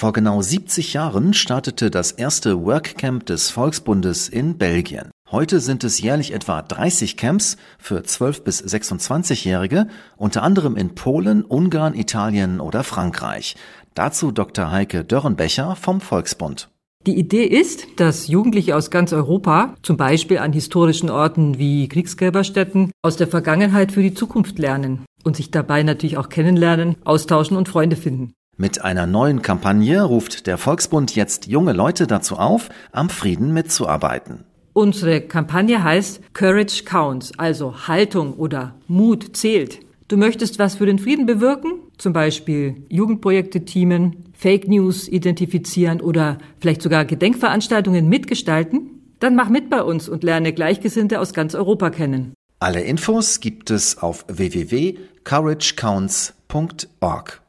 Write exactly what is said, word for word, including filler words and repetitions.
Vor genau siebzig Jahren startete das erste Workcamp des Volksbundes in Belgien. Heute sind es jährlich etwa dreißig Camps für zwölf- bis sechsundzwanzigjährige, unter anderem in Polen, Ungarn, Italien oder Frankreich. Dazu Doktor Heike Dörrenbecher vom Volksbund. Die Idee ist, dass Jugendliche aus ganz Europa, zum Beispiel an historischen Orten wie Kriegsgräberstätten, aus der Vergangenheit für die Zukunft lernen und sich dabei natürlich auch kennenlernen, austauschen und Freunde finden. Mit einer neuen Kampagne ruft der Volksbund jetzt junge Leute dazu auf, am Frieden mitzuarbeiten. Unsere Kampagne heißt Courage Counts, also Haltung oder Mut zählt. Du möchtest was für den Frieden bewirken, zum Beispiel Jugendprojekte teamen, Fake News identifizieren oder vielleicht sogar Gedenkveranstaltungen mitgestalten? Dann mach mit bei uns und lerne Gleichgesinnte aus ganz Europa kennen. Alle Infos gibt es auf w w w punkt courage counts punkt org.